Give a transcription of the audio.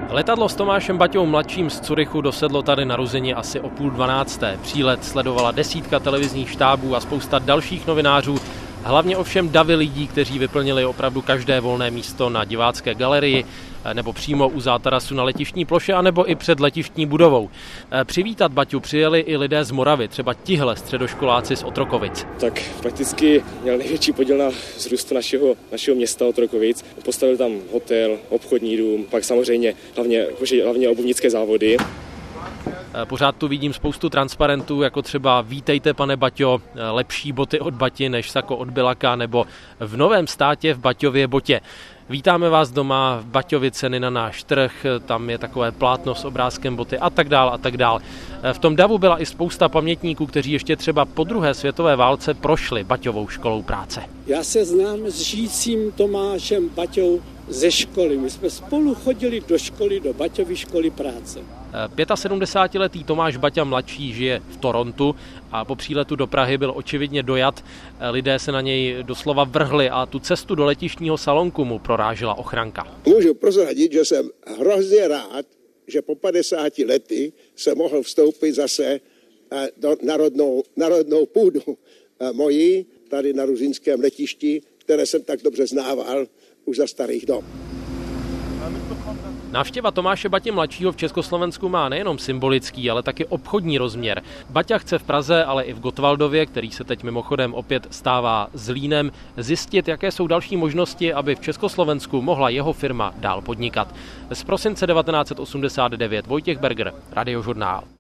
Letadlo s Tomášem Baťou mladším z Curychu dosedlo tady na Ruzyni asi o 11:30. Přílet sledovala desítka televizních štábů a spousta dalších novinářů, hlavně ovšem davy lidí, kteří vyplnili opravdu každé volné místo na divácké galerii nebo přímo u zátarasu na letištní ploše, anebo i před letištní budovou. Přivítat Baťu přijeli i lidé z Moravy, třeba tihle středoškoláci z Otrokovic. Tak prakticky měl největší podíl na vzrůstu našeho města Otrokovic. Postavil tam hotel, obchodní dům, pak samozřejmě hlavně obuvnické závody. Pořád tu vidím spoustu transparentů, jako třeba vítejte pane Baťo, lepší boty od Bati než sako od Bilaka, nebo v Novém Státě v Baťově botě. Vítáme vás doma v Baťově ceny na náš trh, tam je takové plátno s obrázkem boty a tak dál a tak dál. V tom davu byla i spousta pamětníků, kteří ještě třeba po druhé světové válce prošli Baťovou školou práce. Já se znám s žijícím Tomášem Baťou ze školy. My jsme spolu chodili do školy, do Baťovy školy práce. 75letý Tomáš Baťa mladší žije v Torontu a po příletu do Prahy byl očividně dojat. Lidé se na něj doslova vrhli a tu cestu do letištního salonku mu prorážela ochranka. Můžu prozradit, že jsem hrozně rád, že po 50 lety jsem mohl vstoupit zase do národnou půdu mojí, tady na ruzínském letišti, které jsem tak dobře znával už za starých dob. Návštěva Tomáše Bati mladšího v Československu má nejenom symbolický, ale taky obchodní rozměr. Baťa chce v Praze, ale i v Gottwaldově, který se teď mimochodem opět stává Zlínem, zjistit, jaké jsou další možnosti, aby v Československu mohla jeho firma dál podnikat. Z prosince 1989 Vojtěch Berger, Radiožurnál.